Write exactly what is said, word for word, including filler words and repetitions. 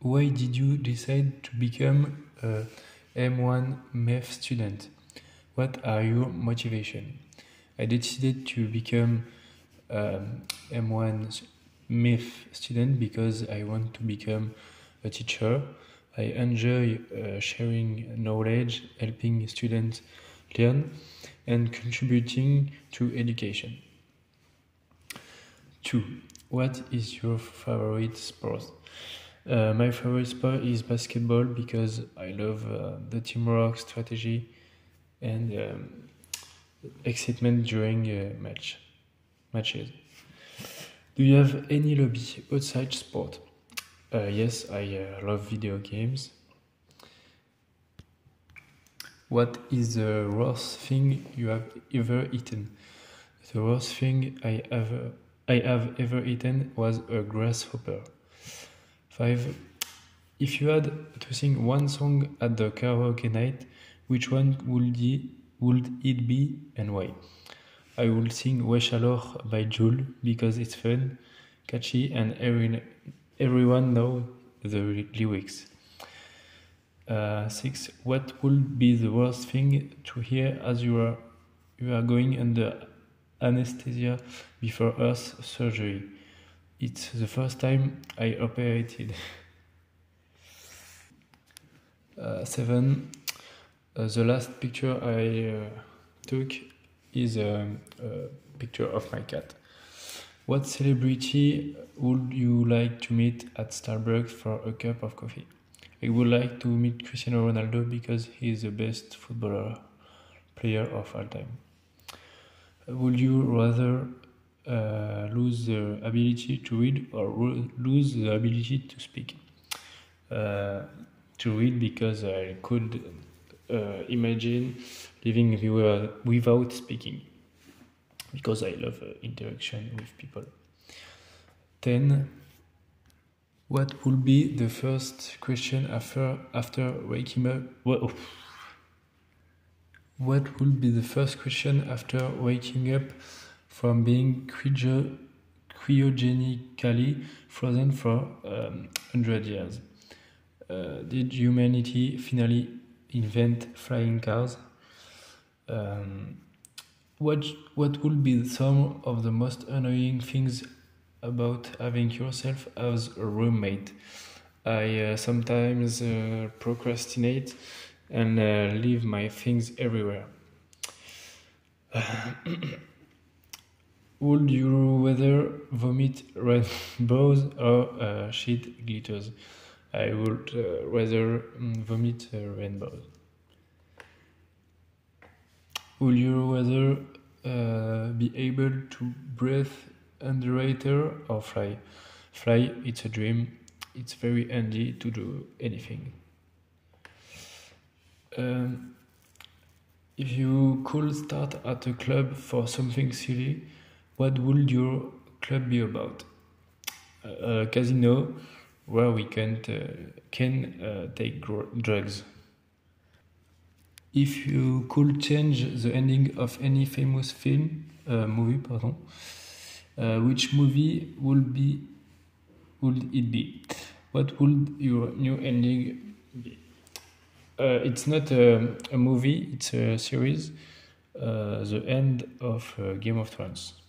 Why did you decide to become a M one M E F student? What are your motivation? I decided to become um, M one M E F student because I want to become a teacher. I enjoy uh, sharing knowledge, helping students learn, and contributing to education. Two. What is your favorite sport? Uh, my favorite sport is basketball because I love uh, the teamwork, strategy, and um, excitement during uh, match matches. Do you have any hobby outside sport? Uh, yes, I uh, love video games. What is the worst thing you have ever eaten? The worst thing I ever I have ever eaten was a grasshopper. Five. If you had to sing one song at the karaoke night, which one would it, would it be and why? I would sing Wesh Alors by Jul because it's fun, catchy, and every, everyone knows the lyrics. Uh, six. What would be the worst thing to hear as you are you are going under anesthesia before Earth surgery? It's the first time I operated. uh, seven. Uh, the last picture I uh, took is a, a picture of my cat. What celebrity would you like to meet at Starbucks for a cup of coffee? I would like to meet Cristiano Ronaldo because he is the best footballer player of all time. Would you rather uh, lose the ability to read or lose the ability to speak? Uh, to read because I could uh, imagine living without speaking because I love uh, interaction with people. ten. What would be the first question after after waking up? Whoa. What would be the first question after waking up from being cryo cryogenically frozen for um, one hundred years? Uh, did humanity finally invent flying cars? Um, what what would be some of the most annoying things about having yourself as a roommate? I uh, sometimes uh, procrastinate and uh, leave my things everywhere. Would you rather vomit rainbows or uh, shit glitters? I would uh, rather mm, vomit uh, rainbows. Would you rather uh, be able to breathe underwater or fly? Fly, it's a dream. It's very handy to do anything. Um, if you could start at a club for something silly, what would your club be about? A, a casino where we can uh, can uh, take gr- drugs. If you could change the ending of any famous film, uh, movie, pardon, uh, which movie would be would it be? What would your new ending be? Uh, it's not a, a movie; it's a series. Uh, the end of uh, Game of Thrones.